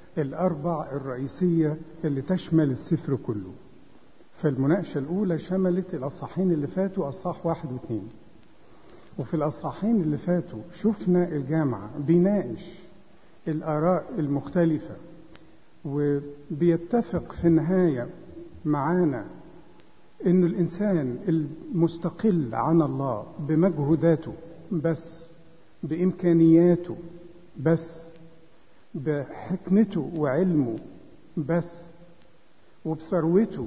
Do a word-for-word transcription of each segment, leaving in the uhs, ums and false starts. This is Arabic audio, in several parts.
الأربع الرئيسية اللي تشمل السفر كله. فالمناقشة الأولى شملت الأصحاحين اللي فاتوا، أصحاح واحد واثنين. وفي الأصحاحين اللي فاتوا شفنا الجامعة بيناقش الآراء المختلفة، وبيتفق في النهاية معانا إنه الإنسان المستقل عن الله بمجهوداته بس، بإمكانياته بس، بحكمته وعلمه بس، وبثروته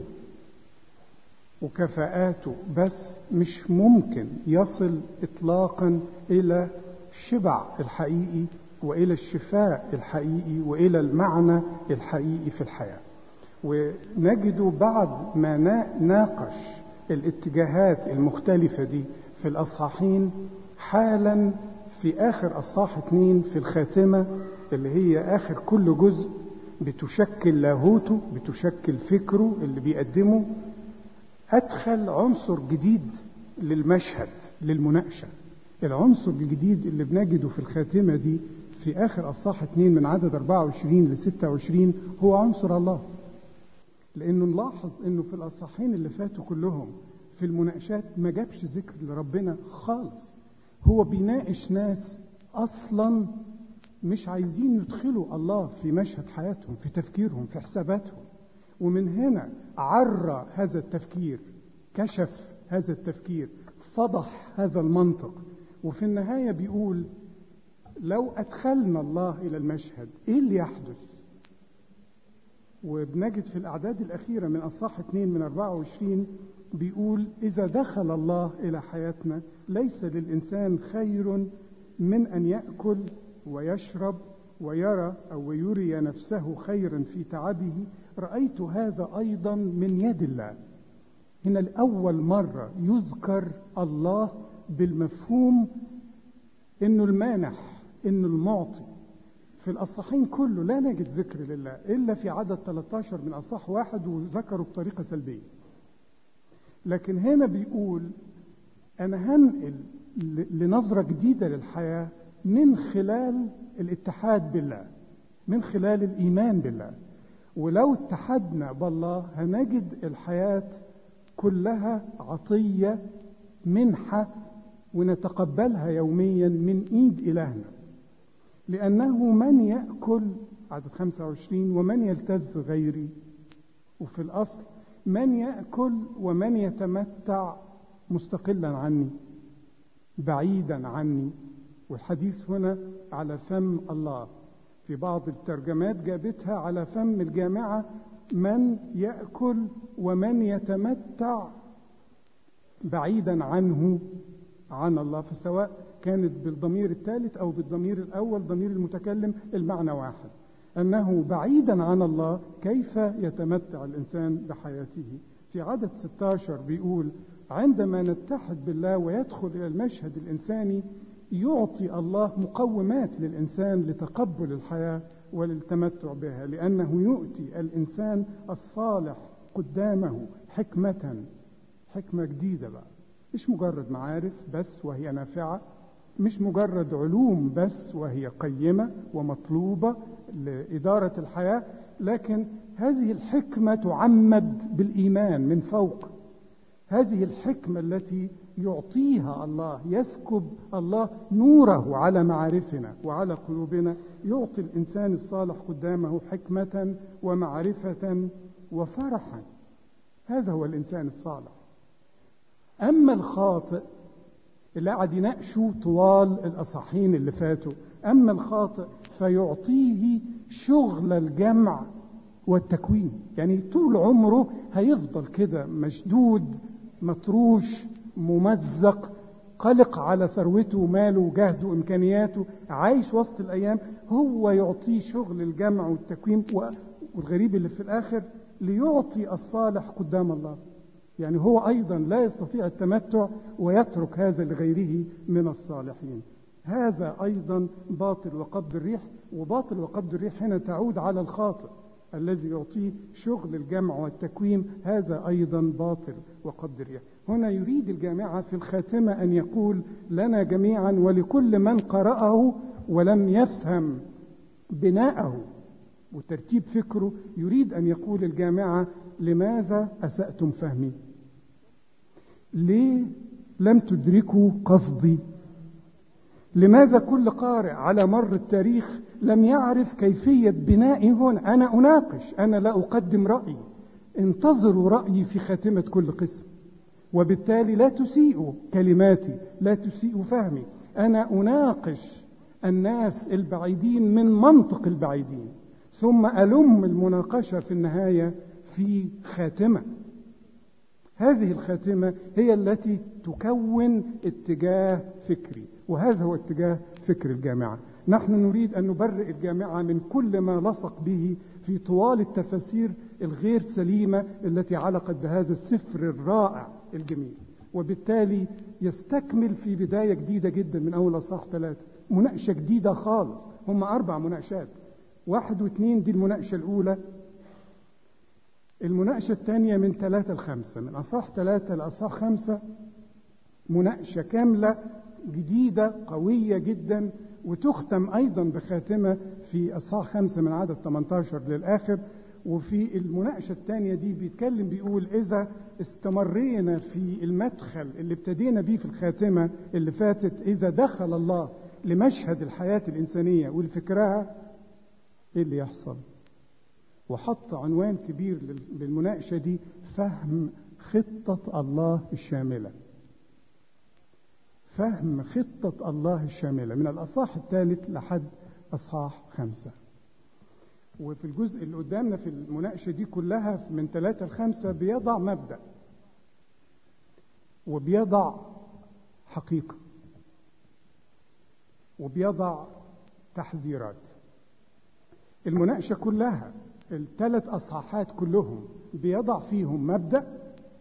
وكفاءاته بس، مش ممكن يصل إطلاقا إلى الشبع الحقيقي وإلى الشفاء الحقيقي وإلى المعنى الحقيقي في الحياة. ونجد بعد ما ناقش الاتجاهات المختلفة دي في الأصحاحين، حالا في آخر أصحاح اتنين في الخاتمة اللي هي آخر كل جزء بتشكل لاهوته، بتشكل فكره اللي بيقدمه، أدخل عنصر جديد للمشهد للمناقشة. العنصر الجديد اللي بنجده في الخاتمة دي في آخر أصحاح اتنين من عدد أربعة وعشرين ل ستة وعشرين هو عنصر الله. لأنه نلاحظ أنه في الأصحاحين اللي فاتوا كلهم في المناقشات ما جابش ذكر لربنا خالص. هو بيناقش ناس أصلا مش عايزين يدخلوا الله في مشهد حياتهم، في تفكيرهم، في حساباتهم. ومن هنا عرى هذا التفكير، كشف هذا التفكير، فضح هذا المنطق. وفي النهاية بيقول لو أدخلنا الله إلى المشهد إيه اللي يحدث؟ وبنجد في الأعداد الأخيرة من أصحاح اثنين من أربعة وعشرين بيقول إذا دخل الله إلى حياتنا ليس للإنسان خير من أن يأكل ويشرب ويرى أو يري نفسه خيرا في تعبه، رأيت هذا أيضا من يد الله. هنا الأول مرة يذكر الله بالمفهوم إنه المانح، إنه المعطي. في الأصحاحين كله لا نجد ذكر لله إلا في عدد ثلاثة عشر من أصحاح واحد، وذكروا بطريقة سلبية. لكن هنا بيقول أنا هنقل لنظرة جديدة للحياة من خلال الاتحاد بالله، من خلال الإيمان بالله. ولو اتحدنا بالله هنجد الحياة كلها عطية، منحة، ونتقبلها يوميا من إيد إلهنا. لأنه من يأكل، عدد خمسة وعشرين، ومن يلتذ غيري. وفي الأصل من يأكل ومن يتمتع مستقلا عني، بعيدا عني. والحديث هنا على فم الله. في بعض الترجمات جابتها على فم الجامعة من يأكل ومن يتمتع بعيدا عنه، عن الله. فسواء كانت بالضمير الثالث أو بالضمير الأول ضمير المتكلم المعنى واحد، أنه بعيدا عن الله كيف يتمتع الإنسان بحياته. في عدد ستة عشر بيقول عندما نتحد بالله ويدخل إلى المشهد الإنساني يعطي الله مقومات للإنسان لتقبل الحياة وللتمتع بها، لأنه يؤتي الإنسان الصالح قدامه حكمة، حكمة جديدة بقى، مش مجرد معارف بس وهي نافعة، مش مجرد علوم بس وهي قيمة ومطلوبة لإدارة الحياة، لكن هذه الحكمة تعمد بالإيمان من فوق. هذه الحكمة التي يعطيها الله، يسكب الله نوره على معارفنا وعلى قلوبنا، يعطي الإنسان الصالح قدامه حكمة ومعرفة وفرحا. هذا هو الإنسان الصالح. أما الخاطئ اللي قاعد يناقشوا طوال الأصحاحين اللي فاتوا، أما الخاطئ فيعطيه شغل الجمع والتكوين. يعني طول عمره هيفضل كده مشدود، مطروش، ممزق، قلق على ثروته وماله وجهده وإمكانياته، عايش وسط الأيام. هو يعطيه شغل الجمع والتكوين، والغريب اللي في الآخر ليعطي الصالح قدام الله. يعني هو أيضا لا يستطيع التمتع ويترك هذا لغيره من الصالحين. هذا أيضا باطل وقبض الريح. وباطل وقبض الريح هنا تعود على الخاطئ الذي يعطيه شغل الجمع والتكوين، هذا أيضا باطل وقبض الريح. هنا يريد الجامعة في الخاتمة أن يقول لنا جميعا ولكل من قرأه ولم يفهم بناءه وترتيب فكره يريد أن يقول الجامعة: لماذا أسأتم فهمي؟ ليه لم تدركوا قصدي؟ لماذا كل قارئ على مر التاريخ لم يعرف كيفية بنائي هنا؟ أنا أناقش، أنا لا أقدم رأيي. انتظروا رأيي في خاتمة كل قسم، وبالتالي لا تسيئوا كلماتي، لا تسيئوا فهمي. أنا أناقش الناس البعيدين من منطق البعيدين، ثم ألم المناقشة في النهاية في خاتمة. هذه الخاتمة هي التي تكون اتجاه فكري، وهذا هو اتجاه فكر الجامعة. نحن نريد أن نبرئ الجامعة من كل ما لصق به في طوال التفاسير الغير سليمة التي علقت بهذا السفر الرائع الجميل، وبالتالي يستكمل في بداية جديدة جدا من أول أصحاح ثلاثة، مناقشة جديدة خالص. هم أربع مناقشات، واحد واثنين دي المناقشة الأولى. المناقشة الثانية من ثلاثة لخمسة، من أصحاح ثلاثة لأصحاح خمسة، مناقشة كاملة جديدة قوية جدا، وتختم أيضا بخاتمة في أصحاح خمسة من عدد ثمانية عشر للآخر. وفي المناقشة الثانية دي بيتكلم بيقول: إذا استمرينا في المدخل اللي ابتدينا بيه في الخاتمة اللي فاتت، إذا دخل الله لمشهد الحياة الإنسانية والفكرها، إيه اللي يحصل؟ وحط عنوان كبير للمناقشة دي: فهم خطة الله الشاملة. فهم خطة الله الشاملة من الأصحاح الثالث لحد أصحاح خمسة. وفي الجزء اللي قدامنا في المناقشة دي كلها من ثلاثة لخمسة بيضع مبدأ، وبيضع حقيقة، وبيضع تحذيرات. المناقشة كلها الثلاث أصحاحات كلهم بيضع فيهم مبدأ،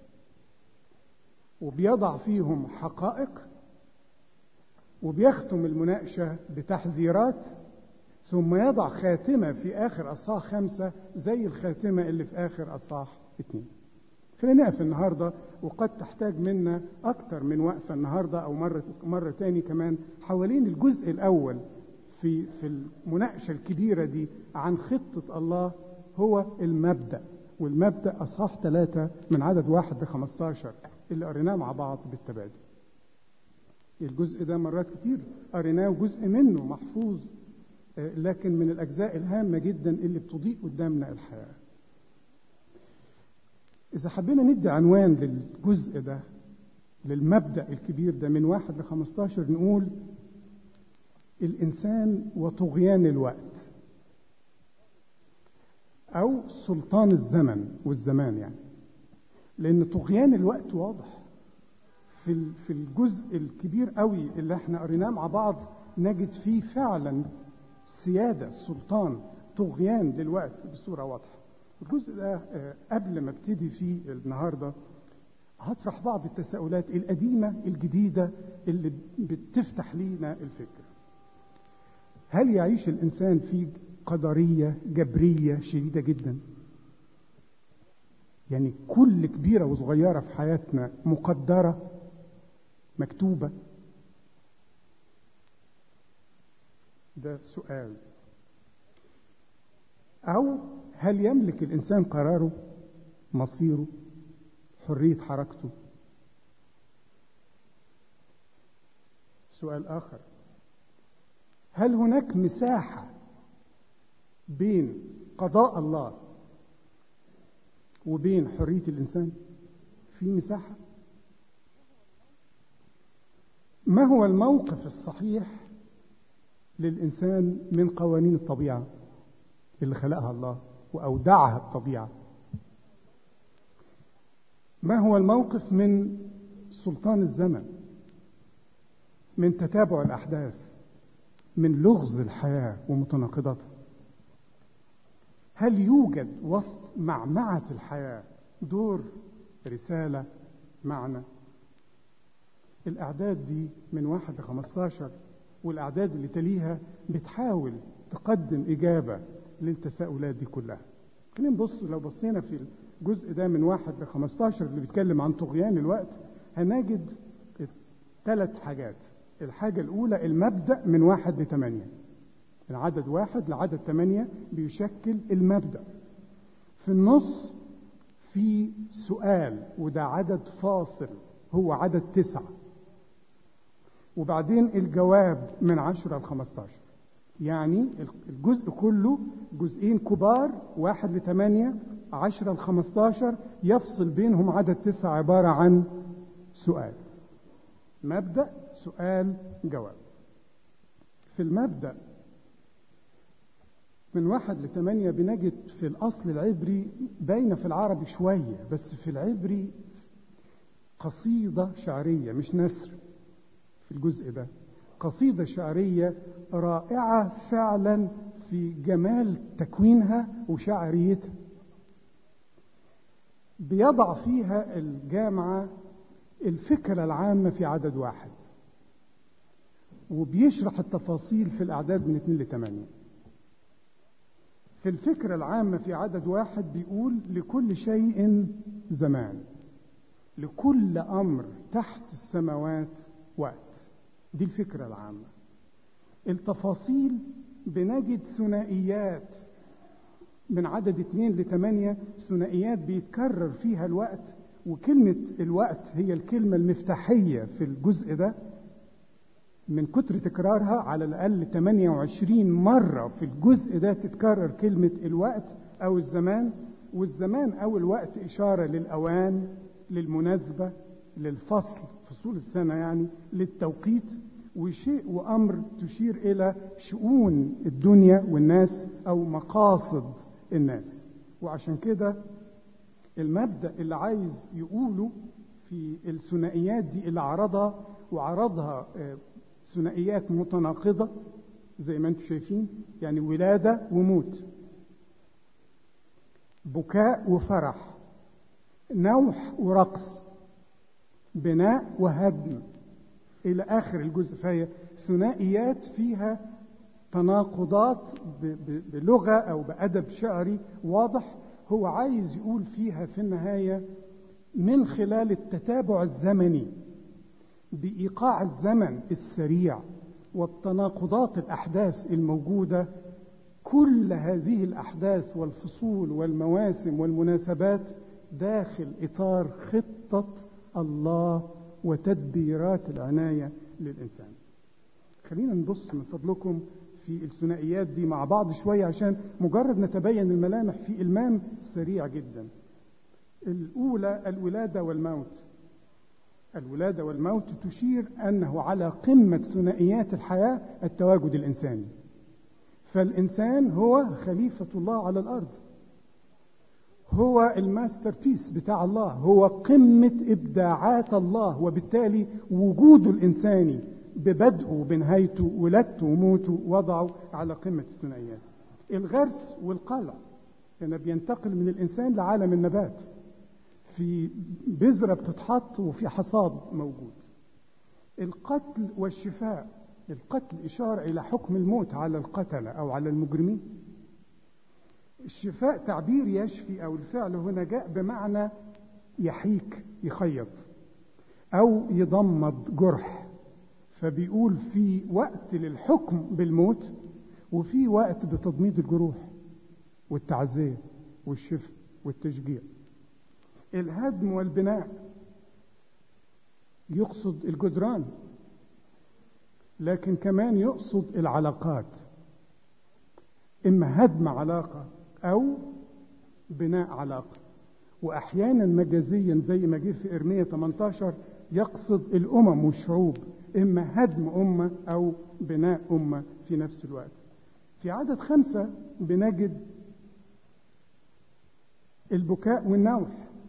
وبيضع فيهم حقائق، وبيختم المناقشة بتحذيرات، ثم يضع خاتمة في آخر أصحاح خمسة زي الخاتمة اللي في آخر أصحاح اثنين. خلينا نقف النهاردة، وقد تحتاج منا أكتر من وقفة النهاردة أو مرة مرة تاني كمان حوالين الجزء الأول في في المناقشة الكبيرة دي عن خطة الله. هو المبدأ، والمبدأ أصحاح ثلاثة من عدد واحد لخمسة عشر اللي قريناه مع بعض بالتبادل. الجزء ده مرات كتير قريناه وجزء منه محفوظ، لكن من الأجزاء الهامة جدا اللي بتضيء قدامنا الحياة. إذا حبينا ندي عنوان للجزء ده، للمبدأ الكبير ده من واحد لخمسة عشر، نقول: الإنسان وطغيان الوقت، أو سلطان الزمن والزمان. يعني لأن طغيان الوقت واضح في في الجزء الكبير قوي اللي احنا قريناه مع بعض، نجد فيه فعلا سيادة، سلطان، طغيان للوقت بصورة واضحة. الجزء ده قبل ما ابتدي فيه النهاردة هطرح بعض التساؤلات القديمة الجديدة اللي بتفتح لينا الفكر. هل يعيش الإنسان في قدرية جبرية شديدة جدا؟ يعني كل كبيرة وصغيرة في حياتنا مقدرة مكتوبة؟ ده سؤال. أو هل يملك الإنسان قراره، مصيره، حرية حركته؟ سؤال آخر: هل هناك مساحة بين قضاء الله وبين حرية الإنسان؟ في مساحة؟ ما هو الموقف الصحيح للإنسان من قوانين الطبيعة اللي خلقها الله وأودعها الطبيعة؟ ما هو الموقف من سلطان الزمن، من تتابع الأحداث، من لغز الحياة ومتناقضاتها؟ هل يوجد وسط معمعة الحياة دور، رسالة، معنى؟ الأعداد دي من واحد لخمسة عشر والأعداد اللي تليها بتحاول تقدم إجابة للتساؤلات دي كلها. خلينا نبص، لو بصينا في الجزء ده من واحد لخمسة عشر اللي بيتكلم عن طغيان الوقت، هنجد ثلاث حاجات. الحاجة الأولى المبدأ من واحد لثمانية. من عدد واحد لعدد ثمانية بيشكل المبدأ. في النص في سؤال وده عدد فاصل هو عدد تسعة، وبعدين الجواب من عشرة لخمستاشر. يعني الجزء كله جزئين كبار، واحد لثمانية، عشرة لخمستاشر، يفصل بينهم عدد تسعة عبارة عن سؤال. مبدأ، سؤال، جواب. في المبدأ من واحد لثمانية بنجد في الأصل العبري باينة في العربي شوية، بس في العبري قصيدة شعرية مش نثر. في الجزء ده قصيدة شعرية رائعة فعلا في جمال تكوينها وشعريتها. بيضع فيها الجامعة الفكرة العامة في عدد واحد، وبيشرح التفاصيل في الأعداد من اثنين لثمانية. في الفكرة العامة في عدد واحد بيقول: لكل شيء زمان، لكل أمر تحت السماوات وقت. دي الفكرة العامة. التفاصيل بنجد ثنائيات من عدد اثنين لثمانية، ثنائيات بيتكرر فيها الوقت، وكلمة الوقت هي الكلمة المفتاحية في الجزء ده. من كتر تكرارها على الأقل ثمانية وعشرين مرة في الجزء ده تتكرر كلمة الوقت أو الزمان. والزمان أو الوقت إشارة للأوان، للمناسبة، للفصل، فصول السنة يعني، للتوقيت، وشيء وأمر تشير إلى شؤون الدنيا والناس أو مقاصد الناس. وعشان كده المبدأ اللي عايز يقوله في الثنائيات دي اللي عرضها، وعرضها ثنائيات متناقضة زي ما انتم شايفين، يعني ولادة وموت، بكاء وفرح، نوح ورقص، بناء وهدم، إلى آخر الجزء. فهي ثنائيات فيها تناقضات بلغة أو بأدب شعري واضح. هو عايز يقول فيها في النهاية من خلال التتابع الزمني بإيقاع الزمن السريع والتناقضات الأحداث الموجودة، كل هذه الأحداث والفصول والمواسم والمناسبات داخل إطار خطة الله وتدبيرات العناية للإنسان. خلينا نبص من فضلكم في الثنائيات دي مع بعض شوية عشان مجرد نتبين الملامح في إلمام سريع جدا. الأولى الولادة والموت. الولادة والموت تشير أنه على قمة ثنائيات الحياة التواجد الإنساني. فالإنسان هو خليفة الله على الأرض، هو الماستر بيس بتاع الله، هو قمة إبداعات الله، وبالتالي وجوده الإنساني ببدءه وبنهايته، ولادته وموته، وضعه على قمة الثنائيات. الغرس والقلع، لأنه بينتقل من الإنسان لعالم النبات، في بذرة بتتحط وفي حصاد موجود. القتل والشفاء. القتل إشارة إلى حكم الموت على القتلة أو على المجرمين. الشفاء تعبير يشفي، أو الفعل هنا جاء بمعنى يحيك، يخيط أو يضمد جرح. فبيقول في وقت للحكم بالموت، وفي وقت بتضميد الجروح والتعزية والشفاء والتشجيع. الهدم والبناء يقصد الجدران، لكن كمان يقصد العلاقات، إما هدم علاقة أو بناء علاقة. وأحيانا مجازيا زي ما جه في إرمية ثمانية عشر يقصد الأمم والشعوب، إما هدم أمة أو بناء أمة في نفس الوقت. في عدد خمسة بنجد البكاء والنوح.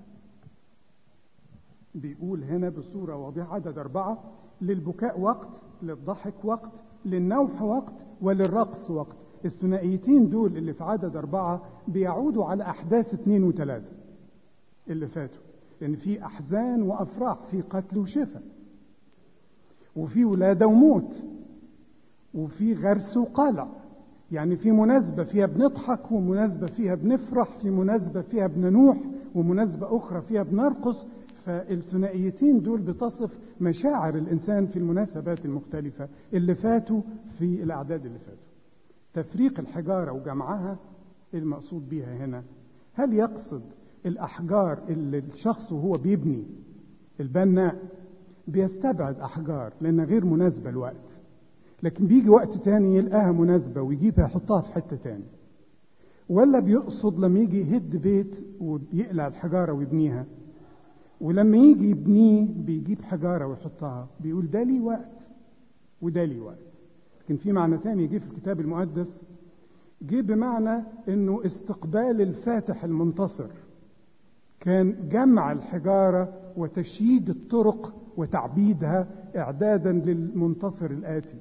بيقول هنا بصورة واضحة عدد أربعة: للبكاء وقت، للضحك وقت، للنوح وقت، وللرقص وقت. الثنائيتين دول اللي في عدد أربعة بيعودوا على أحداث اثنين وثلاثة اللي فاتوا، لأن في أحزان وأفراح، في قتل وشفاء، وفي ولادة وموت، وفي غرس وقلع. يعني في مناسبة فيها بنضحك، ومناسبة فيها بنفرح، في مناسبة فيها بننوح، ومناسبة أخرى فيها بنرقص. فالثنائيتين دول بتصف مشاعر الإنسان في المناسبات المختلفة اللي فاتوا في الأعداد اللي فاتوا. تفريق الحجارة وجمعها المقصود بيها هنا، هل يقصد الأحجار اللي الشخص وهو بيبني البناء بيستبعد أحجار لأنها غير مناسبة الوقت، لكن بيجي وقت تاني يلقاها مناسبة ويجيبها يحطها في حتة تاني؟ ولا بيقصد لما يجي يهد بيت ويقلع الحجارة ويبنيها، ولما يجي يبنيه بيجيب حجارة ويحطها، بيقول ده لي وقت وده لي وقت؟ لكن في معنى تاني جه في الكتاب المقدس، جه بمعنى انه استقبال الفاتح المنتصر كان جمع الحجارة وتشييد الطرق وتعبيدها إعدادا للمنتصر الآتي،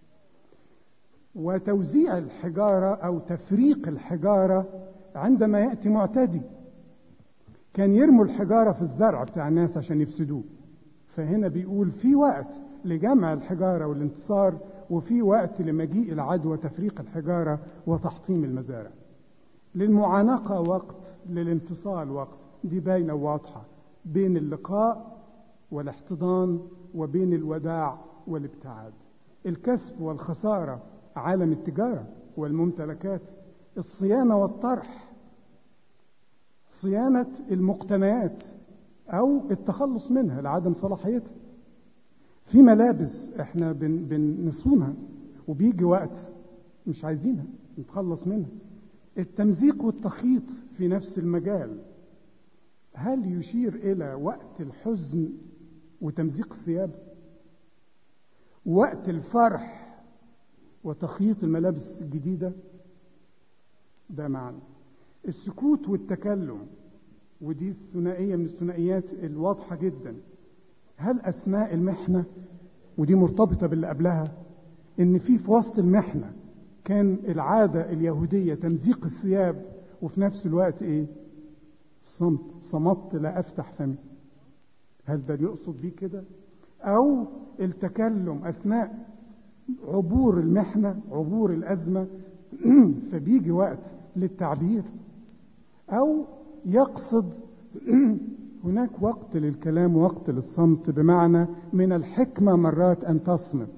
وتوزيع الحجارة أو تفريق الحجارة عندما يأتي معتدي. كان يرموا الحجارة في الزرع بتاع الناس عشان يفسدوه، فهنا بيقول في وقت لجمع الحجارة والانتصار، وفي وقت لمجيء العدو وتفريق الحجارة وتحطيم المزارع. للمعانقة وقت، للانفصال وقت، دي باينة وواضحة بين اللقاء والاحتضان وبين الوداع والابتعاد. الكسب والخسارة، عالم التجارة والممتلكات، الصيانة والطرح، صيانة المقتنيات أو التخلص منها لعدم صلاحيتها. في ملابس احنا بن بنصونها وبيجي وقت مش عايزينها نتخلص منها. التمزيق والتخيط في نفس المجال، هل يشير إلى وقت الحزن وتمزيق الثياب، وقت الفرح وتخييط الملابس الجديدة؟ ده معنى. السكوت والتكلم، ودي الثنائية من الثنائيات الواضحة جدا، هل أثناء المحنة، ودي مرتبطة باللي قبلها، إن في في وسط المحنة كان العادة اليهودية تمزيق الثياب، وفي نفس الوقت إيه؟ صمت، صمت لا أفتح فمي. هل ده يقصد بيه كده؟ أو التكلم أثناء عبور المحنة، عبور الأزمة فبيجي وقت للتعبير؟ أو يقصد هناك وقت للكلام ووقت للصمت، بمعنى من الحكمة مرات أن تصمت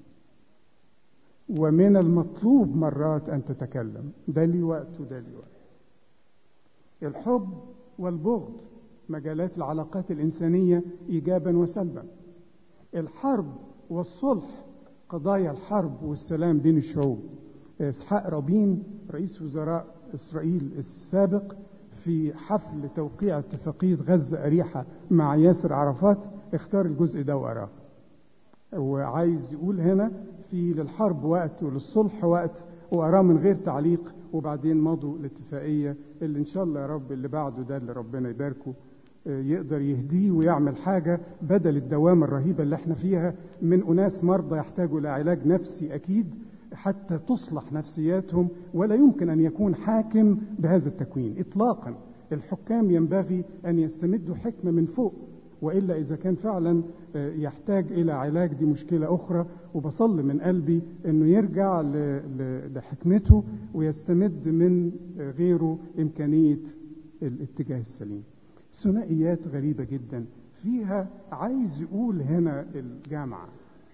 ومن المطلوب مرات أن تتكلم، ده لي وقت وده لي وقت. الحب والبغض، مجالات العلاقات الإنسانية إيجابا وسلبا. الحرب والصلح، قضايا الحرب والسلام بين الشعوب. إسحاق رابين رئيس وزراء إسرائيل السابق في حفل توقيع اتفاقية غزة أريحة مع ياسر عرفات اختار الجزء ده وقراه، وعايز يقول هنا في للحرب وقت وللصلح وقت، وقراه من غير تعليق، وبعدين مضوا الاتفاقية اللي إن شاء الله يا رب اللي بعده ده اللي ربنا يباركه يقدر يهديه ويعمل حاجة بدل الدوامة الرهيبة اللي احنا فيها من أناس مرضى يحتاجوا لعلاج نفسي أكيد حتى تصلح نفسياتهم، ولا يمكن أن يكون حاكم بهذا التكوين إطلاقا. الحكام ينبغي أن يستمدوا حكمة من فوق، وإلا إذا كان فعلا يحتاج إلى علاج دي مشكلة أخرى. وبصلي من قلبي أنه يرجع لحكمته ويستمد من غيره إمكانية الاتجاه السليم. ثنائيات غريبة جدا فيها. عايز يقول هنا الجامعة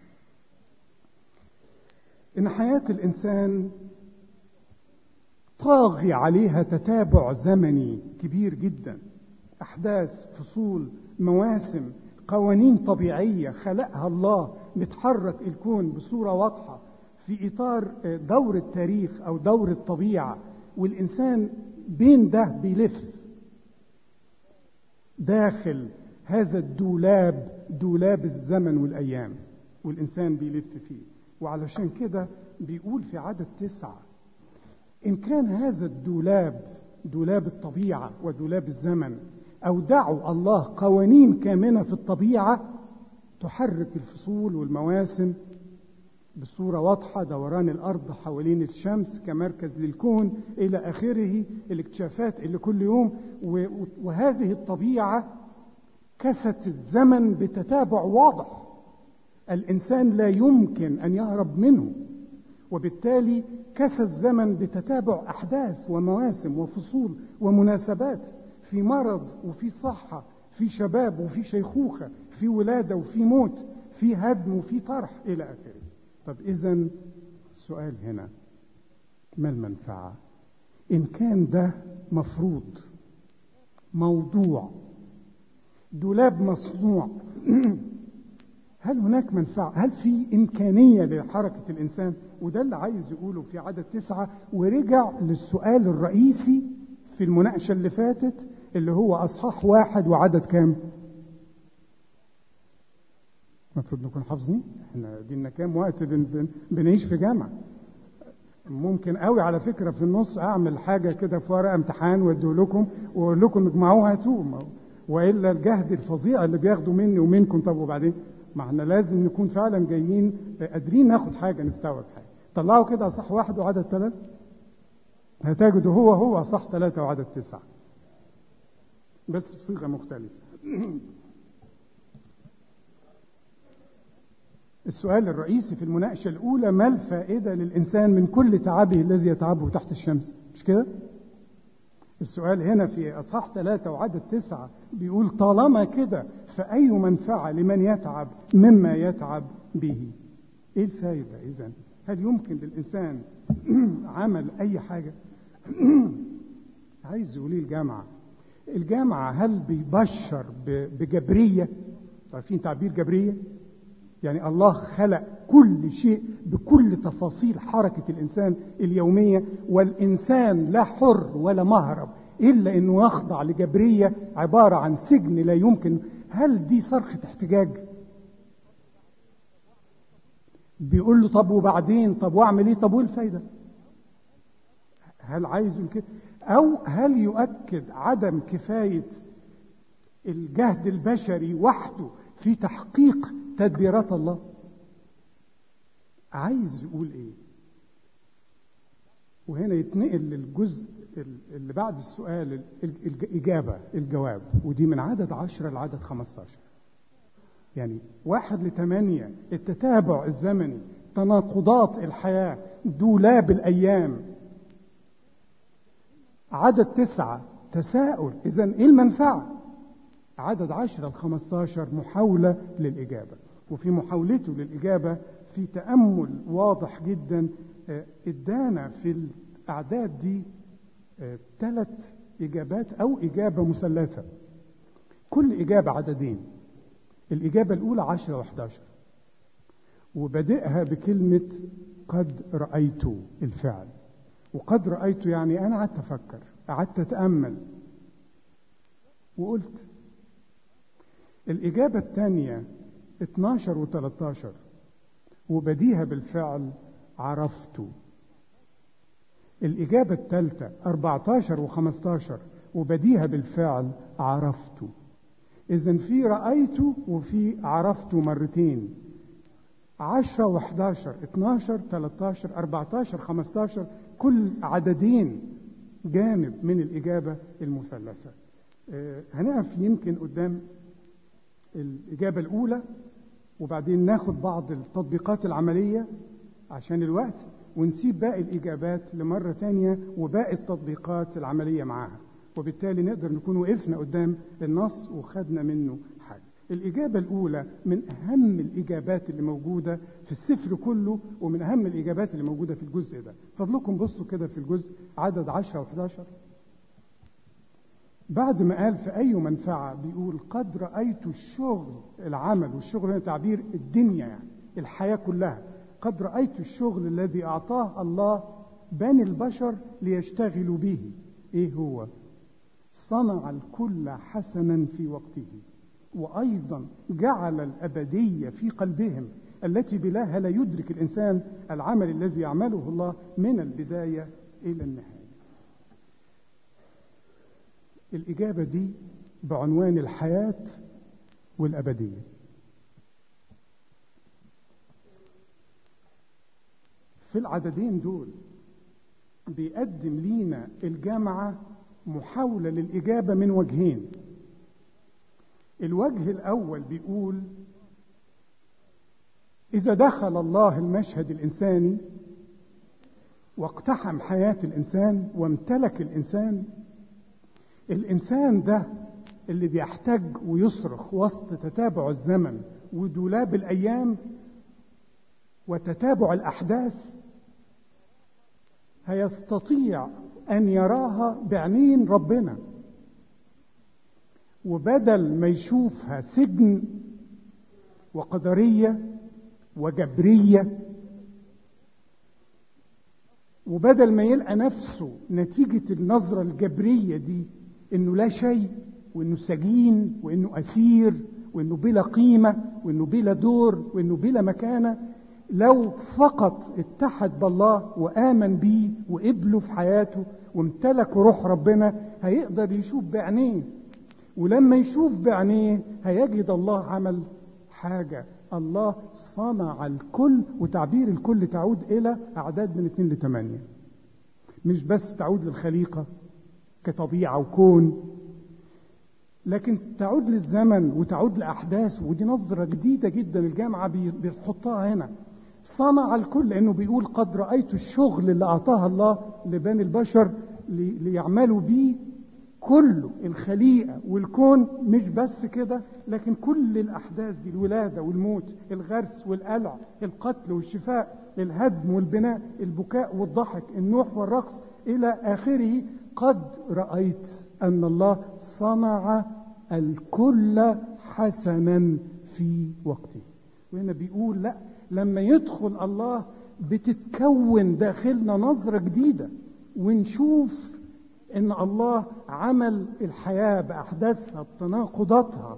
إن حياة الإنسان طاغي عليها تتابع زمني كبير جدا، أحداث، فصول، مواسم، قوانين طبيعية خلقها الله بتحرك الكون بصورة واضحة في إطار دور التاريخ أو دور الطبيعة، والإنسان بين ده بيلف داخل هذا الدولاب، دولاب الزمن والأيام، والإنسان بيلف فيه. وعلشان كده بيقول في عدد تسعة: إن كان هذا الدولاب دولاب الطبيعة ودولاب الزمن أودعوا الله قوانين كامنة في الطبيعة تحرك الفصول والمواسم بصورة واضحة، دوران الأرض حوالين الشمس كمركز للكون إلى آخره، الاكتشافات اللي كل يوم. وهذه الطبيعة كست الزمن بتتابع واضح الإنسان لا يمكن أن يهرب منه، وبالتالي كسى الزمن بتتابع أحداث ومواسم وفصول ومناسبات، في مرض وفي صحة، في شباب وفي شيخوخة، في ولادة وفي موت، في هدم وفي طرح إلى آخره. طب إذن السؤال هنا: ما المنفعة؟ إن كان ده مفروض، موضوع، دولاب مصنوع، هل هناك منفعة؟ هل في إمكانية لحركة الإنسان؟ وده اللي عايز يقوله في عدد تسعة، ورجع للسؤال الرئيسي في المناقشة اللي فاتت اللي هو أصحاح واحد وعدد كام؟ المفروض نكون حافظين احنا دينا كام وقت بن بن بنعيش في جامعة. ممكن قوي على فكرة في النص أعمل حاجة كده في ورقة امتحان واديه لكم وأقول لكم اجمعوها هاتوه، وإلا الجهد الفظيع اللي بياخدوا مني ومنكم. طب وبعدين ما احنا لازم نكون فعلا جايين قادرين ناخد حاجة، نستوعب حاجة. طلعوا كده صح واحد وعدد ثلاثة، هتجدوا هو هو صح ثلاثة وعدد تسعة بس بصيغة مختلفة. السؤال الرئيسي في المناقشة الأولى: ما الفائدة للإنسان من كل تعبه الذي يتعبه تحت الشمس؟ مش كده؟ السؤال هنا في أصحاح ثلاثة وعدد تسعة بيقول: طالما كده فأي منفعة لمن يتعب مما يتعب به؟ إيه الفائدة إذن؟ هل يمكن للإنسان عمل أي حاجة؟ عايز يقولي الجامعة الجامعة هل بيبشر بجبرية؟ عارفين تعبير جبرية؟ يعني الله خلق كل شيء بكل تفاصيل حركة الإنسان اليومية، والإنسان لا حر ولا مهرب إلا أنه يخضع لجبرية عبارة عن سجن لا يمكن. هل دي صرخة احتجاج؟ بيقول له طب وبعدين، طب واعمل ايه، طب وايه الفايدة؟ هل عايز كده؟ أو هل يؤكد عدم كفاية الجهد البشري وحده في تحقيق تدبيرات الله؟ عايز يقول ايه؟ وهنا يتنقل للجزء اللي بعد السؤال، الإجابة، الجواب، ودي من عدد عشرة لعدد خمستاشر، يعني واحد لثمانية، التتابع الزمني، تناقضات الحياة، دولاب الأيام. عدد تسعة تساؤل، إذن إيه المنفعة؟ عدد عشرة لخمستاشر محاولة للإجابة، وفي محاولته للإجابة في تأمل واضح جدا. ادانا في الأعداد دي ثلاث إجابات أو إجابة مثلثة، كل إجابة عددين. الإجابة الأولى عشرة وحداشر، وبدأها بكلمة قد رأيت الفعل. وقد رأيت يعني أنا قعدت أفكر، قعدت أتأمل وقلت. الإجابة الثانية اتناشر وتلتاشر، وبديها بالفعل عرفت. الإجابة الثالثة أربعتاشر وخمستاشر، وبديها بالفعل عرفت. إذن في رأيت وفي عرفت مرتين. عشرة وحداشر، اتناشر، تلتاشر، أربعتاشر، خمستاشر، كل عددين جانب من الإجابة المثلثة. آه هنقف يمكن قدام الإجابة الأولى، وبعدين ناخد بعض التطبيقات العملية عشان الوقت، ونسيب باقي الإجابات لمرة تانية وباقي التطبيقات العملية معاها، وبالتالي نقدر نكون وقفنا قدام النص وخدنا منه حاجة. الإجابة الأولى من أهم الإجابات اللي موجودة في السفر كله، ومن أهم الإجابات اللي موجودة في الجزء ده. فضلكم بصوا كده في الجزء عدد عشرة وحداشر، بعد ما قال في أي منفعة بيقول قد رأيت الشغل، العمل، والشغل هنا تعبير الدنيا يعني الحياة كلها. قد رأيت الشغل الذي أعطاه الله بني البشر ليشتغلوا به. إيه هو؟ صنع الكل حسنا في وقته، وأيضا جعل الأبدية في قلبهم التي بلاها لا يدرك الإنسان العمل الذي يعمله الله من البداية إلى النهاية. الإجابة دي بعنوان الحياة والأبدية. في العددين دول بيقدم لينا الجامعة محاولة للإجابة من وجهين. الوجه الأول بيقول إذا دخل الله المشهد الإنساني واقتحم حياة الإنسان وامتلك الإنسان، الإنسان ده اللي بيحتاج ويصرخ وسط تتابع الزمن ودولاب الأيام وتتابع الأحداث، هيستطيع أن يراها بعينين ربنا، وبدل ما يشوفها سجن وقدرية وجبرية، وبدل ما يلقى نفسه نتيجة النظرة الجبرية دي إنه لا شيء، وإنه سجين، وإنه أسير، وإنه بلا قيمة، وإنه بلا دور، وإنه بلا مكانة، لو فقط اتحد بالله وآمن بيه وقبله في حياته وامتلك روح ربنا، هيقدر يشوف بعينيه. ولما يشوف بعينيه هيجد الله عمل حاجة. الله صنع الكل، وتعبير الكل تعود إلى أعداد من اتنين لتمانية، مش بس تعود للخليقة كطبيعة وكون، لكن تعود للزمن وتعود لأحداث. ودي نظرة جديدة جدا الجامعة بيحطها هنا. صنع الكل، لأنه بيقول قد رأيت الشغل اللي أعطاها الله لبني البشر ليعملوا بيه كله، الخليقة والكون. مش بس كده، لكن كل الأحداث دي، الولادة والموت، الغرس والقلع، القتل والشفاء، الهدم والبناء، البكاء والضحك، النوح والرقص إلى آخره. قد رأيت أن الله صنع الكل حسنا في وقته. وهنا بيقول لا، لما يدخل الله بتتكون داخلنا نظرة جديدة، ونشوف ان الله عمل الحياة بأحداثها بتناقضاتها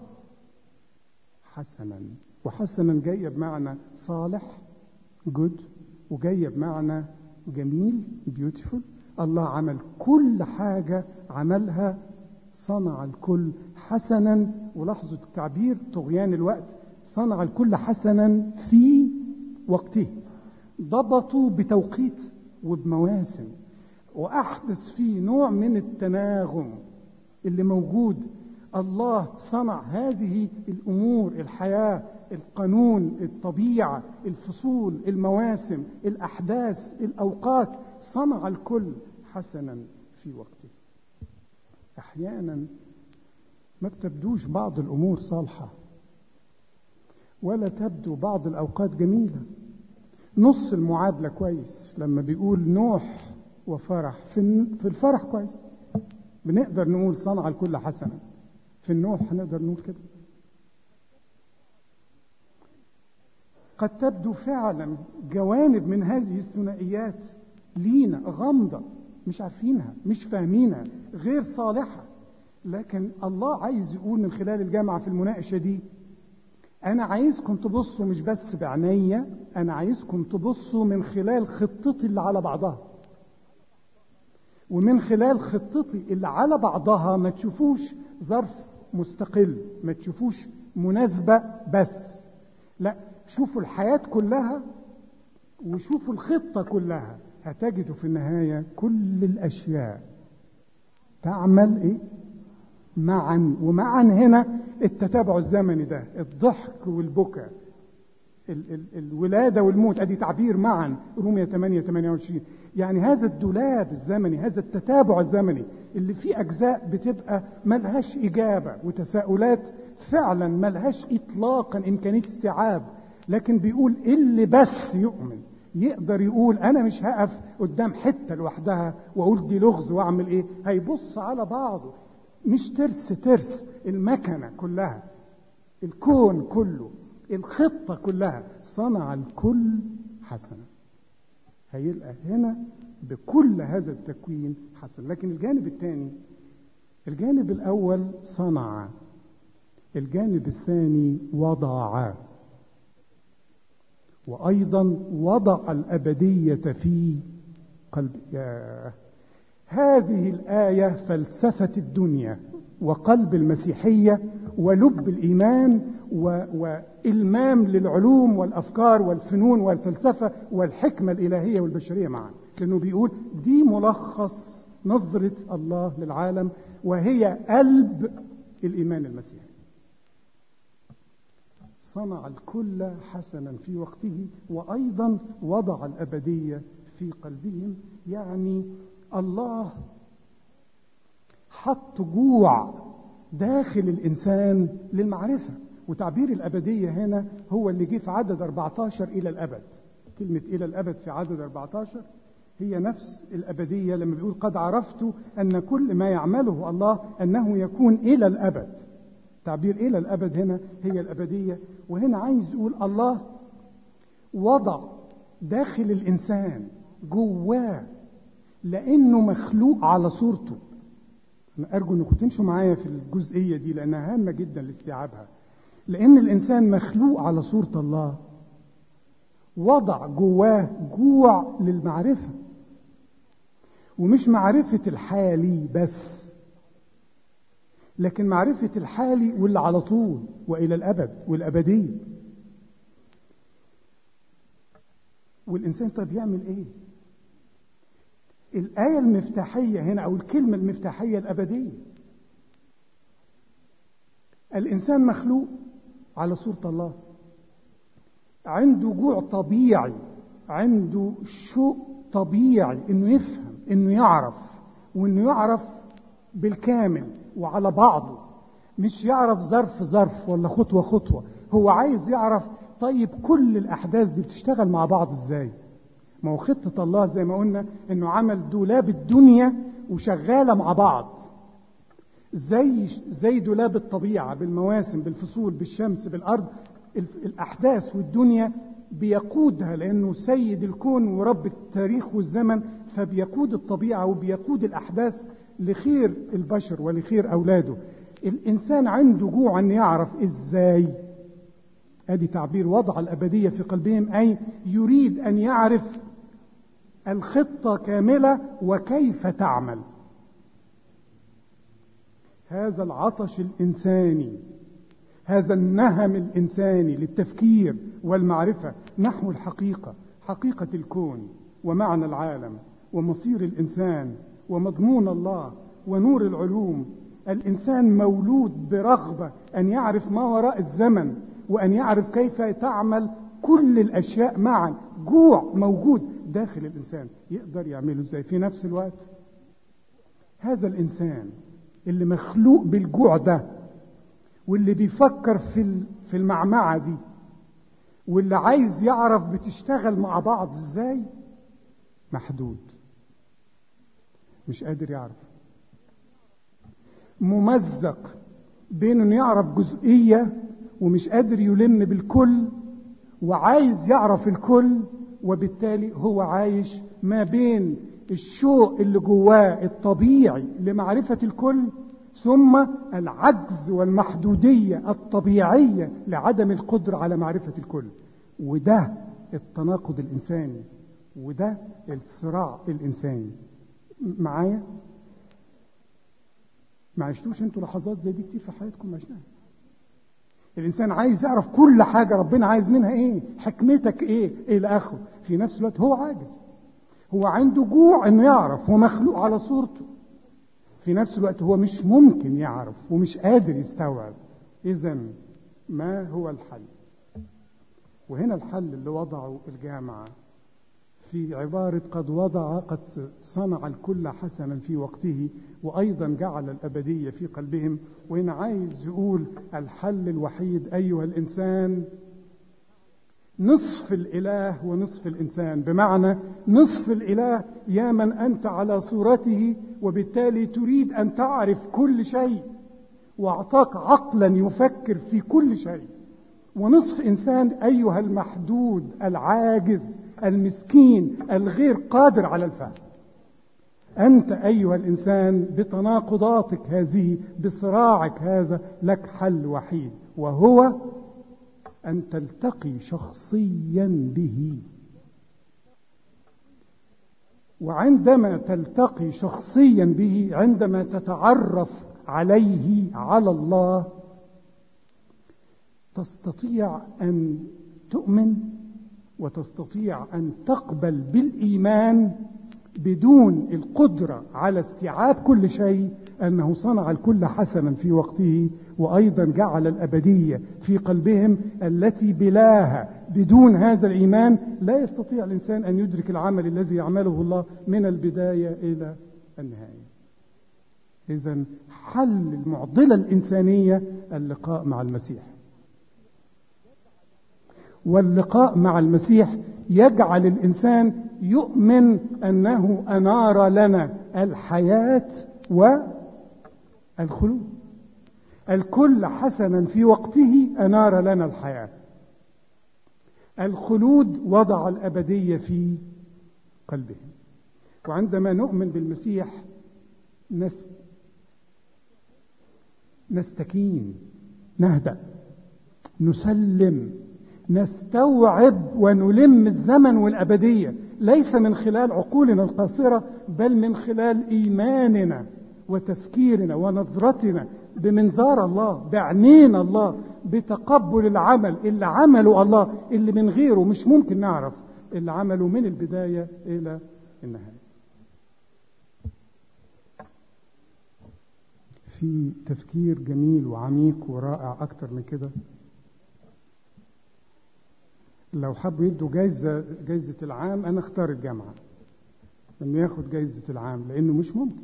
حسنا. وحسنا جاية بمعنى صالح good، وجاية بمعنى جميل beautiful. الله عمل كل حاجة، عملها صنع الكل حسنا. ولاحظوا التعبير طغيان الوقت، صنع الكل حسنا في وقته. ضبطوا بتوقيت وبمواسم، وأحدث فيه نوع من التناغم اللي موجود. الله صنع هذه الأمور، الحياة، القانون، الطبيعة، الفصول، المواسم، الأحداث، الأوقات، صنع الكل حسنا في وقته. أحيانا ما بتبدوش بعض الأمور صالحة، ولا تبدو بعض الأوقات جميلة. نص المعادلة كويس لما بيقول نوح وفرح. في الفرح كويس، بنقدر نقول صنع الكل حسنا. في النوح هنقدر نقول كده. قد تبدو فعلا جوانب من هذه الثنائيات لينا غامضة، مش عارفينها، مش فاهمينها، غير صالحة. لكن الله عايز يقول من خلال الجامعة في المناقشة دي، أنا عايزكم تبصوا مش بس بعناية، أنا عايزكم تبصوا من خلال خطتي اللي على بعضها. ومن خلال خطتي اللي على بعضها ما تشوفوش ظرف مستقل، ما تشوفوش مناسبة بس، لا، شوفوا الحياة كلها وشوفوا الخطة كلها. هتجدوا في النهاية كل الأشياء تعمل إيه؟ معا. ومعا هنا التتابع الزمني ده، الضحك والبكاء، ال- ال- الولادة والموت، ادي تعبير معا. رومية ثمانية ثمانية وعشرين. يعني هذا الدولاب الزمني، هذا التتابع الزمني اللي فيه أجزاء بتبقى ملهاش إجابة، وتساؤلات فعلا ملهاش إطلاقا إمكانية استيعاب. لكن بيقول اللي بس يؤمن يقدر يقول أنا مش هقف قدام حتة لوحدها وأقول دي لغز وأعمل إيه. هيبص على بعضه، مش ترس ترس، المكنة كلها، الكون كله، الخطة كلها، صنع الكل حسنا. هيلقى هنا بكل هذا التكوين حسن. لكن الجانب الثاني، الجانب الأول صنع، الجانب الثاني وضع. وأيضا وضع الأبدية في قلب. يا هذه الآية فلسفة الدنيا وقلب المسيحية ولب الإيمان وإلمام للعلوم والأفكار والفنون والفلسفة والحكمة الإلهية والبشرية معا. لأنه بيقول دي ملخص نظرة الله للعالم، وهي قلب الإيمان المسيحي. صنع الكل حسنا في وقته، وأيضا وضع الأبدية في قلبهم. يعني الله حط جوع داخل الإنسان للمعرفة. وتعبير الأبدية هنا هو اللي جه في عدد أربعة عشر إلى الأبد. كلمة إلى الأبد في عدد أربعة عشر هي نفس الأبدية لما بيقول قد عرفت أن كل ما يعمله الله أنه يكون إلى الأبد. تعبير إلى الأبد هنا هي الأبدية. وهنا عايز يقول الله وضع داخل الإنسان جواه لأنه مخلوق على صورته. أنا أرجو أنكم تمشوا معايا في الجزئية دي لأنها هامة جدا لاستيعابها. لأن الإنسان مخلوق على صورة الله وضع جواه جوع للمعرفة، ومش معرفة الحالي بس، لكن معرفة الحالي واللي على طول وإلى الأبد والأبدية. والإنسان طيب يعمل إيه؟ الآية المفتاحية هنا أو الكلمة المفتاحية الأبدية. الإنسان مخلوق على صورة الله، عنده جوع طبيعي، عنده شوق طبيعي إنه يفهم، إنه يعرف، وإنه يعرف بالكامل وعلى بعضه، مش يعرف ظرف ظرف ولا خطوة خطوة. هو عايز يعرف طيب كل الأحداث دي بتشتغل مع بعض إزاي. ما هو خطة الله زي ما قلنا إنه عمل دولاب الدنيا وشغالة مع بعض، زي زي دولاب الطبيعة بالمواسم بالفصول بالشمس بالأرض. الأحداث والدنيا بيقودها لأنه سيد الكون ورب التاريخ والزمن، فبيقود الطبيعة وبيقود الأحداث لخير البشر ولخير أولاده. الإنسان عنده جوع أن يعرف إزاي. هذه تعبير وضع الأبدية في قلبهم، أي يريد أن يعرف الخطة كاملة وكيف تعمل. هذا العطش الإنساني، هذا النهم الإنساني للتفكير والمعرفة نحو الحقيقة، حقيقة الكون ومعنى العالم ومصير الإنسان ومضمون الله ونور العلوم. الإنسان مولود برغبة أن يعرف ما وراء الزمن وأن يعرف كيف تعمل كل الأشياء معا. جوع موجود داخل الإنسان، يقدر يعمله إزاي؟ في نفس الوقت هذا الإنسان اللي مخلوق بالجوع ده، واللي بيفكر في في المعمعة دي، واللي عايز يعرف بتشتغل مع بعض إزاي، محدود، مش قادر يعرف، ممزق بين انه يعرف جزئية ومش قادر يلم بالكل، وعايز يعرف الكل، وبالتالي هو عايش ما بين الشوق اللي جواه الطبيعي لمعرفة الكل ثم العجز والمحدودية الطبيعية لعدم القدرة على معرفة الكل. وده التناقض الإنساني، وده الصراع الإنساني. معايا؟ ما عشتوش انتوا لحظات زي دي كتير في حياتكم؟ ما عشناها. الإنسان عايز يعرف كل حاجة ربنا عايز منها ايه، حكمتك ايه الى اخره. في نفس الوقت هو عاجز، هو عنده جوع انه يعرف، هو مخلوق على صورته. في نفس الوقت هو مش ممكن يعرف ومش قادر يستوعب. إذن ما هو الحل؟ وهنا الحل اللي وضعه الجامعة في عبارة قد وضع قد صنع الكل حسنا في وقته وأيضا جعل الأبدية في قلبهم. وهنا عايز يقول الحل الوحيد أيها الإنسان نصف الإله ونصف الإنسان. بمعنى نصف الإله يا من أنت على صورته وبالتالي تريد أن تعرف كل شيء وأعطاك عقلا يفكر في كل شيء، ونصف إنسان أيها المحدود العاجز المسكين الغير قادر على الفهم. أنت أيها الإنسان بتناقضاتك هذه بصراعك هذا لك حل وحيد، وهو أن تلتقي شخصيا به. وعندما تلتقي شخصيا به، عندما تتعرف عليه على الله، تستطيع أن تؤمن وتستطيع أن تقبل بالإيمان بدون القدرة على استيعاب كل شيء أنه صنع الكل حسنا في وقته، وأيضا جعل الأبدية في قلبهم التي بلاها. بدون هذا الإيمان لا يستطيع الإنسان أن يدرك العمل الذي يعمله الله من البداية إلى النهاية. إذن حل المعضلة الإنسانية اللقاء مع المسيح، واللقاء مع المسيح يجعل الإنسان يؤمن أنه أنار لنا الحياة والخلود. الكل حسنا في وقته أنار لنا الحياة. الخلود وضع الأبدية في قلبهم. وعندما نؤمن بالمسيح نس نستكين، نهدأ، نسلم، نستوعب ونلم الزمن والأبدية، ليس من خلال عقولنا القاصرة بل من خلال إيماننا وتفكيرنا ونظرتنا بمنظار الله، بعينين الله، بتقبل العمل اللي عمله الله، اللي من غيره مش ممكن نعرف اللي عمله من البداية إلى النهاية. في تفكير جميل وعميق ورائع أكتر من كده. لو حبوا يدوا جايزة جايزة العام، أنا اختار الجامعة إنه ياخد جايزة العام، لأنه مش ممكن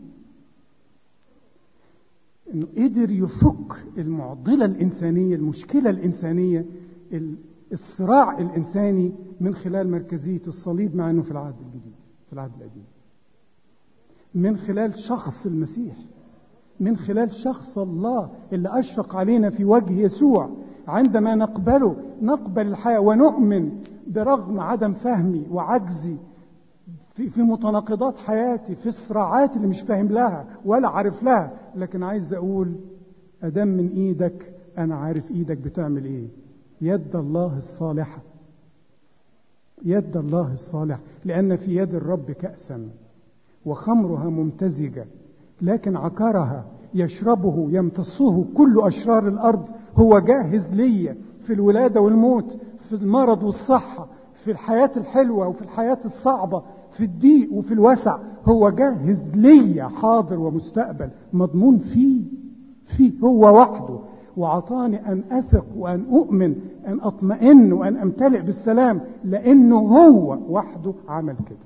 إنه قدر يفك المعضلة الإنسانية، المشكلة الإنسانية، الصراع الإنساني من خلال مركزية الصليب، مع إنه في العهد الجديد، في العهد القديم، من خلال شخص المسيح، من خلال شخص الله اللي أشرق علينا في وجه يسوع. عندما نقبله نقبل الحياة ونؤمن برغم عدم فهمي وعجزي في, في متناقضات حياتي، في الصراعات اللي مش فاهم لها ولا عارف لها، لكن عايز أقول أدم من إيدك أنا عارف إيدك بتعمل إيه. يد الله الصالحة، يد الله الصالحة، لأن في يد الرب كأسا وخمرها ممتزجة، لكن عكرها يشربه يمتصه كل أشرار الأرض. هو جاهز لي في الولادة والموت، في المرض والصحة، في الحياة الحلوة وفي الحياة الصعبة، في الضيق وفي الوسع. هو جاهز لي حاضر ومستقبل، مضمون فيه فيه هو وحده. وعطاني أن أثق وأن أؤمن، أن أطمئن وأن أمتلئ بالسلام، لأنه هو وحده عمل كده.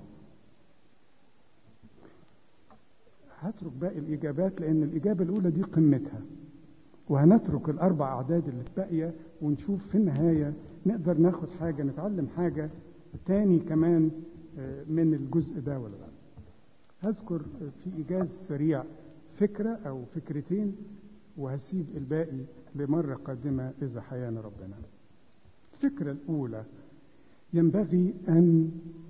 هترك باقي الإجابات لأن الإجابة الأولى دي قمتها، وهنترك الأربع أعداد اللي باقية ونشوف في النهاية نقدر ناخد حاجة، نتعلم حاجة تاني كمان من الجزء ده ولا لا. هذكر في إيجاز سريع فكرة أو فكرتين، وهسيب الباقي لمرة قادمة إذا حيانا ربنا. الفكرة الأولى، ينبغي أن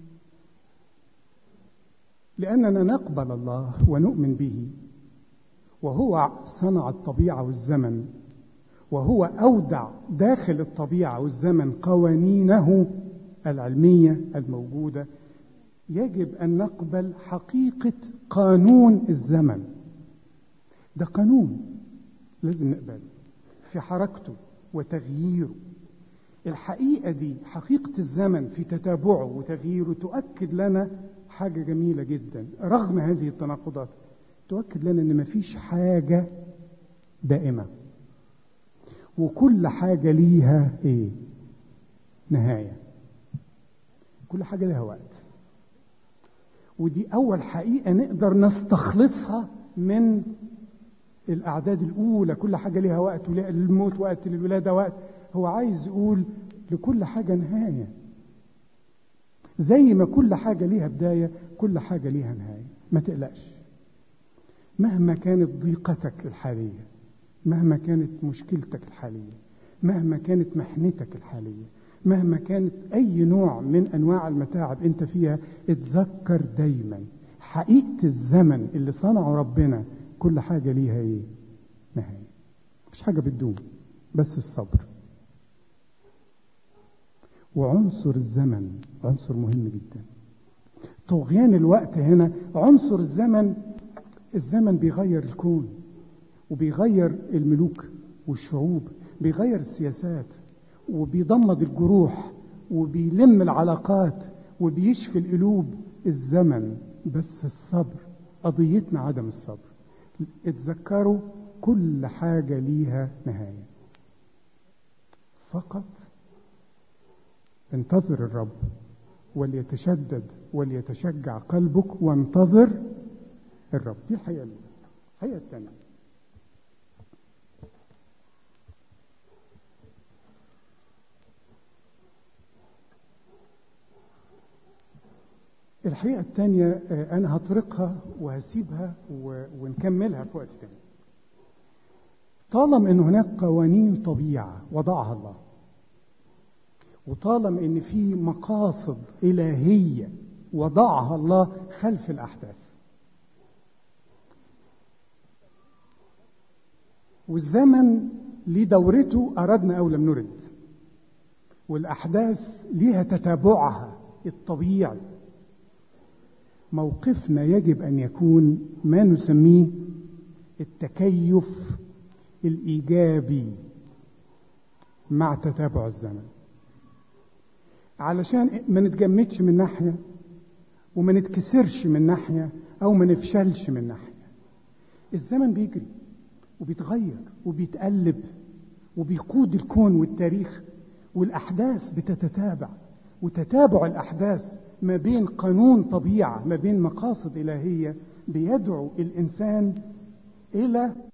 لأننا نقبل الله ونؤمن به، وهو صنع الطبيعة والزمن، وهو أودع داخل الطبيعة والزمن قوانينه العلمية الموجودة. يجب أن نقبل حقيقة قانون الزمن. ده قانون لازم نقبله في حركته وتغييره. الحقيقة دي، حقيقة الزمن في تتابعه وتغييره، تؤكد لنا حاجة جميلة جدا رغم هذه التناقضات. تؤكد لنا ان مفيش حاجة دائمة، وكل حاجة ليها ايه؟ نهاية. كل حاجة لها وقت. ودي اول حقيقة نقدر نستخلصها من الاعداد الاولى. كل حاجة ليها وقت، للموت وقت، للولادة وقت. هو عايز يقول لكل حاجة نهاية. زي ما كل حاجة ليها بداية، كل حاجة ليها نهاية. ما تقلقش مهما كانت ضيقتك الحالية، مهما كانت مشكلتك الحالية، مهما كانت محنتك الحالية، مهما كانت أي نوع من أنواع المتاعب أنت فيها، اتذكر دايما حقيقة الزمن اللي صنعه ربنا. كل حاجة ليها ايه؟ نهاية. مش حاجة بتدوم، بس الصبر. وعنصر الزمن عنصر مهم جدا. طغيان الوقت هنا عنصر الزمن. الزمن بيغير الكون، وبيغير الملوك والشعوب، بيغير السياسات، وبيضمد الجروح، وبيلم العلاقات، وبيشفي القلوب. الزمن، بس الصبر. قضيتنا عدم الصبر. اتذكروا كل حاجة ليها نهاية. فقط انتظر الرب، وليتشدد وليتشجع قلبك، وانتظر الرب. دي الحقيقة الأولى. الحقيقة الثانية، الحقيقة الثانية أنا هطرقها وهسيبها ونكملها في وقت تاني. طالما أن هناك قوانين طبيعة وضعها الله، وطالما أن في مقاصد إلهية وضعها الله خلف الأحداث، والزمن ليه دورته أردنا أو لم نرد، والأحداث ليها تتابعها الطبيعي، موقفنا يجب أن يكون ما نسميه التكيف الإيجابي مع تتابع الزمن، علشان ما نتجمدش من ناحية وما نتكسرش من ناحية أو ما نفشلش من ناحية. الزمن بيجري وبيتغير وبيتقلب وبيقود الكون والتاريخ، والأحداث بتتتابع، وتتابع الأحداث ما بين قانون طبيعة ما بين مقاصد إلهية بيدعو الإنسان إلى